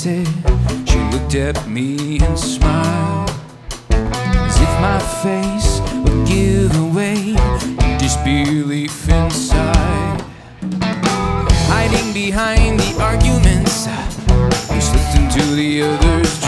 said. She looked at me and smiled, as if my face would give away disbelief inside. Hiding behind the arguments, we slipped into the other's